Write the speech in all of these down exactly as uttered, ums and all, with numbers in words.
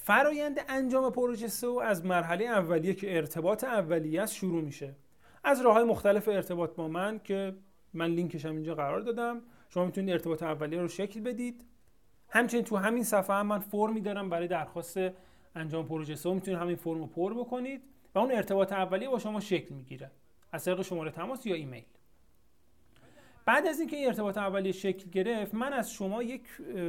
فرایند انجام پروژه سئو از مرحله اولیه که ارتباط اولیه است شروع میشه. از راه‌های مختلف ارتباط با من که من لینکش هم اینجا قرار دادم، شما میتونید ارتباط اولیه رو شکل بدید. همچنین تو همین صفحه هم من فرمی دارم برای درخواست انجام پروژه سئو، میتونید همین فرم رو پر بکنید و اون ارتباط اولیه با شما شکل میگیره از طریق شماره تماس یا ایمیل. بعد از اینکه این ارتباط اولیه شکل گرفت، من از شما یک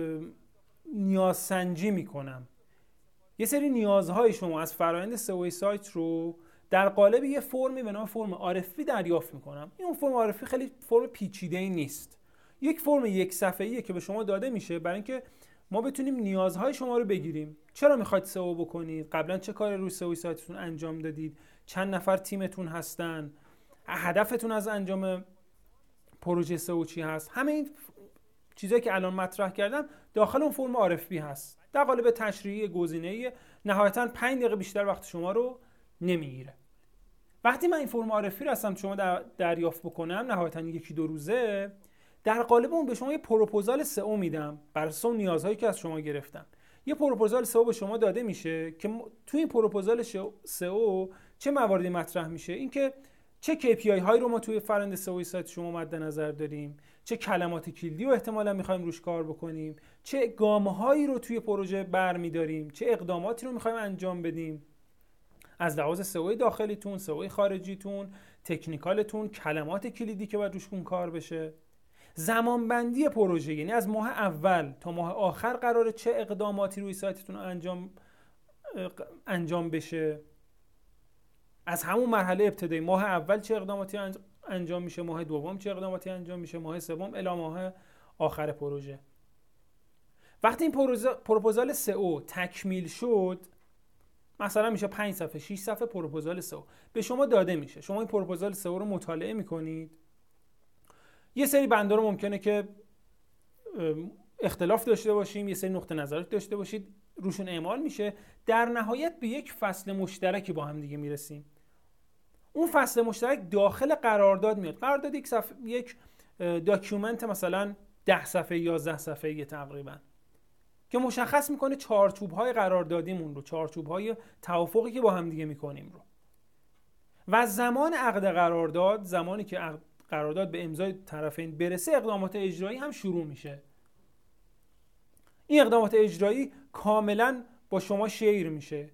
نیازسنجی میکنم. یه سری نیازهای شما از فرآیند سئو سایت رو در قالب یه فرمی به نام فرم آر اف پی دریافت میکنم. این اون فرم آر اف پی خیلی فرم پیچیده‌ای نیست. یک فرم یک صفحه‌ایه که به شما داده میشه برای اینکه ما بتونیم نیازهای شما رو بگیریم. چرا میخواید سئو بکنید؟ قبلا چه کاری روی سئو سایتتون انجام دادید؟ چند نفر تیمتون هستن؟ هدفتون از انجام پروژه سئو چی هست؟ همه این چیزایی که الان مطرح کردم داخل اون فرم آر اف پی هست. در قالب تشریحی گزینه‌ای نهایتاً پنج دقیقه بیشتر وقت شما رو نمیگیره. وقتی من این فرم آر اف پی رو هستم شما در دریافت بکنم، نهایتاً یکی دو روزه، در قالب اون به شما یه پروپوزال سئو میدم بر اساس اون نیازهایی که از شما گرفتم. یه پروپوزال سئو به شما داده میشه که توی این پروپوزال سئو چه مواردی مطرح میشه؟ اینکه چه کی پی آی هایی رو ما توی فرآیند سئو سایت شما مد نظر داریم، چه کلمات کلیدی رو احتمالاً می‌خوایم روش کار بکنیم، چه گام‌هایی رو توی پروژه برمی‌داریم، چه اقداماتی رو می‌خوایم انجام بدیم از لحاظ سئو داخلیتون، سئو خارجیتون، تکنیکالتون، کلمات کلیدی که باید روش کار بشه. زمانبندی پروژه، یعنی از ماه اول تا ماه آخر قراره چه اقداماتی روی سایتتون انجام انجام بشه. از همون مرحله ابتدایی ماه اول چه اقداماتی انجام میشه، ماه دوم چه اقداماتی انجام میشه، ماه سوم الی ماه آخر پروژه. وقتی این پروپوزال سئو تکمیل شد، مثلا میشه پنج صفحه شش صفحه پروپوزال سئو به شما داده میشه. شما این پروپوزال سئو رو مطالعه میکنید. یه سری بنده رو ممکنه که اختلاف داشته باشیم، یه سری نقطه نظرات داشته باشید، روشون اعمال میشه. در نهایت به یک فصل مشترکی با هم دیگه میرسیم. اون فصل مشترک داخل قرارداد میاد. قرارداد یک صفحه، یک داکیومنت مثلا ده صفحه یازده صفحه‌ای تقریبا که مشخص میکنه چارچوب‌های قراردادیمون رو، چارچوب‌های توافقی که با هم دیگه میکنیم رو. و زمان عقد قرارداد، زمانی که قرارداد به امضای طرفین برسه، اقدامات اجرایی هم شروع میشه. این اقدامات اجرایی کاملا با شما شیر میشه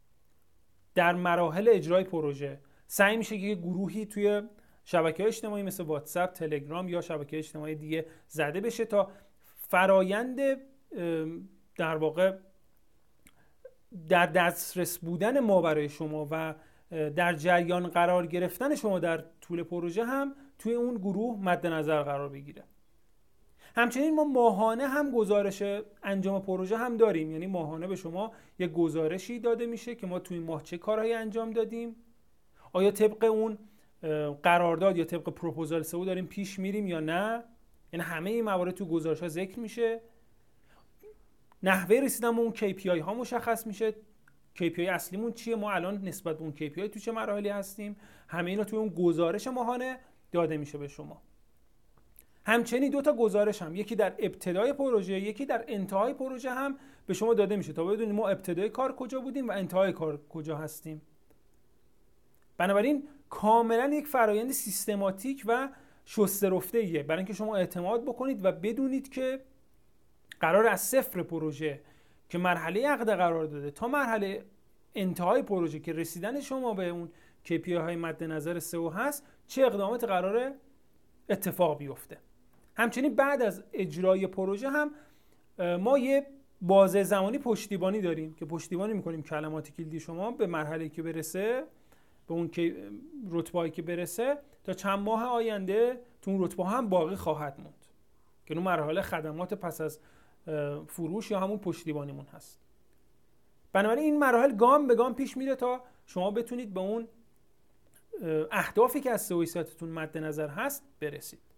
در مراحل اجرای پروژه. سعی میشه که گروهی توی شبکه‌های اجتماعی مثل واتساپ، تلگرام یا شبکه اجتماعی دیگه زده بشه تا فرایند در واقع در دسترس بودن ما برای شما و در جریان قرار گرفتن شما در طول پروژه هم توی اون گروه مد نظر قرار بگیره. همچنین ما ماهانه هم گزارش انجام پروژه هم داریم، یعنی ماهانه به شما یک گزارشی داده میشه که ما توی ماه چه کارهایی انجام دادیم، آیا طبق اون قرارداد یا طبق پروپوزال سئو داریم پیش میریم یا نه. یعنی همه این موارد تو گزارش ها ذکر میشه. نحوه رسیدن به اون کی پی آی ها مشخص میشه. کی پی آی اصلیمون چیه، ما الان نسبت به اون کی پی آی تو چه مراحلی هستیم، همه اینا توی اون گزارش ماهانه داده میشه به شما. همچنین دو تا گزارش هم، یکی در ابتدای پروژه، یکی در انتهای پروژه هم به شما داده میشه تا بدونید ما ابتدای کار کجا بودیم و انتهای کار کجا هستیم. بنابراین کاملا یک فرآیند سیستماتیک و شسته رفته‌ایه برای اینکه شما اعتماد بکنید و بدونید که قرار از صفر پروژه که مرحله عقد قرار داده تا مرحله انتهای پروژه که رسیدن شما به اون کی پی آی های مد نظر سئو هست، چه اقدامات قراره اتفاق بیفته. همچنین بعد از اجرای پروژه هم ما یه بازه زمانی پشتیبانی داریم که پشتیبانی میکنیم کلمات کلیدی شما به مرحله‌ای که برسه، به اون رتبه‌ای که برسه، تا چند ماه آینده تو اون رتبه هم باقی خواهد موند که اون مرحله خدمات پس از فروش یا همون پشتیبانیمون هست. بنابراین این مراحل گام به گام پیش میره تا شما بتونید به اون اهدافی که از سئو سایتتون مد نظر هست برسید.